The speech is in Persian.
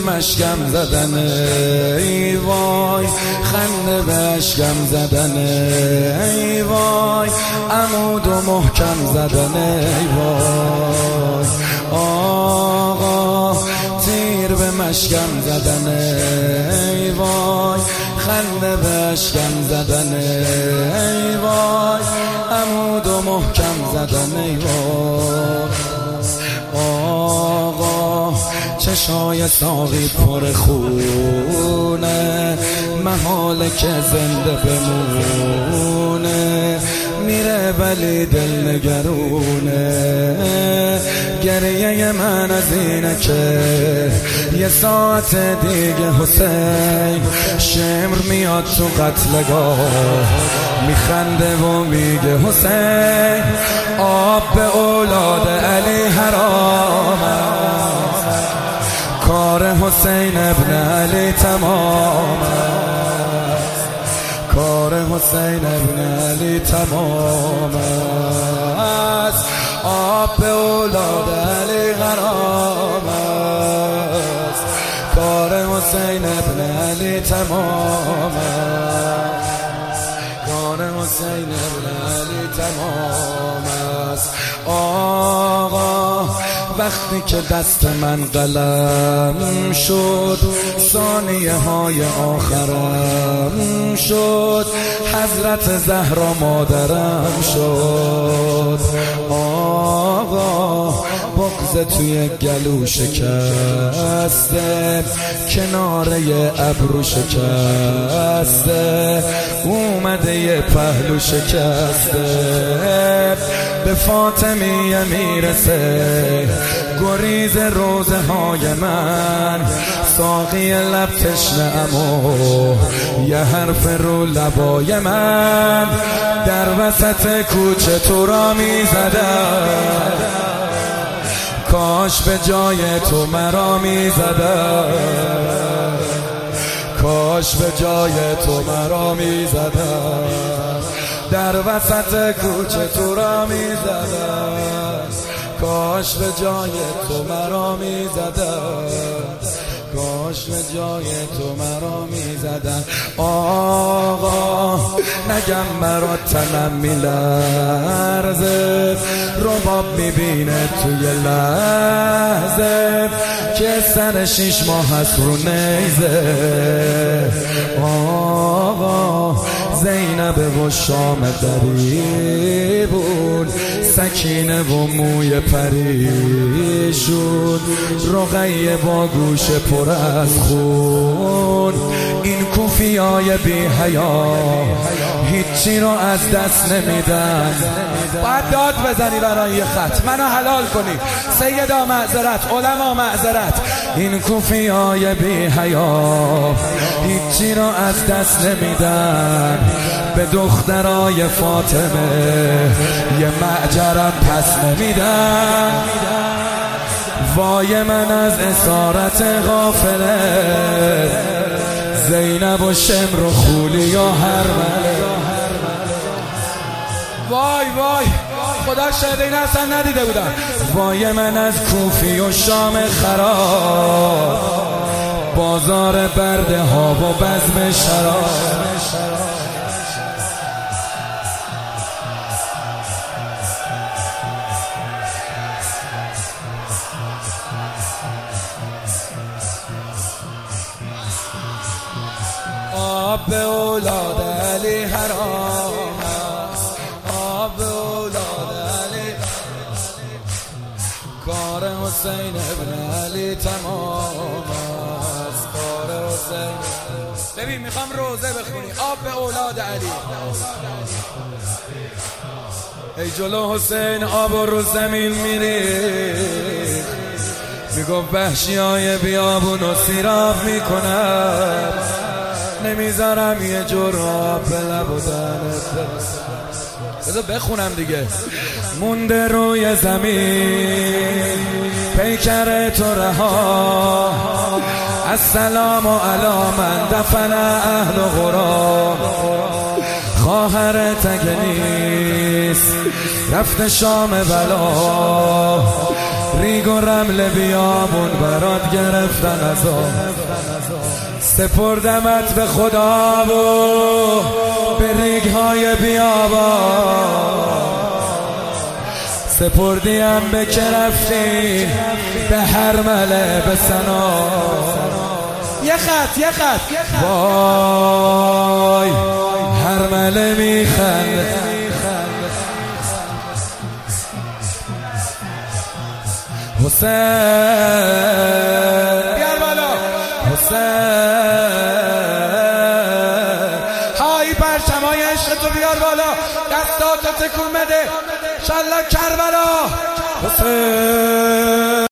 مشکم زدنه، ای وای خنده به اشکم زدنه، ای وای عمود و محکم زدنه، ای وای آقا تیر به مشکم زدنه، ای وای خنده به اشکم زدنه، ای وای عمود و محکم زدنه، ای وای آقا چشای ساقی پر خونه، محاله که زنده بمونه، میره ولی دل نگرونه، گریه من از اینه که یه ساعت دیگه حسین شمر میاد تو قتلگاه، میخنده و میگه حسین آب به اولاد علی حرام، کار حسین ابن علی تمام، کار حسین ابن علی تمام است، آب به اولاد علی حرام است، کار حسین ابن علی تمام است، کار حسین ابن علی تمام است. آقا وقتی که دست من قلم شد، ثانیه های آخرم شد، حضرت زهرا مادرم شد، آقا بغض توی گلو شکسته، کناره ابرو شکسته، اومده یه پهلو شکسته، به فاطمیه میرسه گریز روزه های من، ساقی لب تشنه امو یه حرف رو لبای من، در وسط کوچه تو را میزدم، کاش به جای تو مرا میزدم، کاش به جای تو مرا میزدم، در وسط کوچه تو را میزدم، کاش به جای تو مرا میزدم، کاش به جای تو مرا میزدم. آقا نگم برات تنم میلرزه، رباب میبینه توی لحظه که سر 6 ماه هست رو نیزه، آقا زینب و شام دریبون، سکینه و موی پریشون، رقیه با گوش پر از خون، این کوفیای بی حیا هیچی رو از دست نمیدن. باید داد بزنی برای یه خط، منو حلال کنی سیدا معذرت، علما معذرت، این کوفیای بی حیا هیچی رو از دست نمیدن، به دخترای فاطمه یه معجرم پس نمیدن. وای من از اسارت غافله، زینب و شمر و خولی و هرمله، وای وای خدا شاید این اصلا ندیده بودم. وای من از کوفی و شام خراب، بازار برده ها و بزم شراب، آب به اولاد علی حرام است، آب به اولاد علی، کار حسین ابن علی تمام است، کار حسین. ببین میخوام روزه بخونی، آب به اولاد علی، ای جلو حسین آب رو زمین میری، میگفت وحشی های بیابون و سیراب میکنم، نمیذارم یه جراب به لب و دهنت برسم. بذار بخونم دیگه. مونده روی زمین پیکر تو رها، السلام علی من دفن اهل قرا، خواهرت اگه نیست رفت شام بلا، ریگ و رمل بیابون برات گرفتن ازم، سپردمت به خدا و به ریگ‌های بیابان، سپردیم به که رفتی به هرمله به سنا. یه خط وای هرمله میخنده، حسین بیار بالا، حسین های پرچمای عشق تو بیار بالا، دستاتو تکون بده، انشالله کربلا حسین.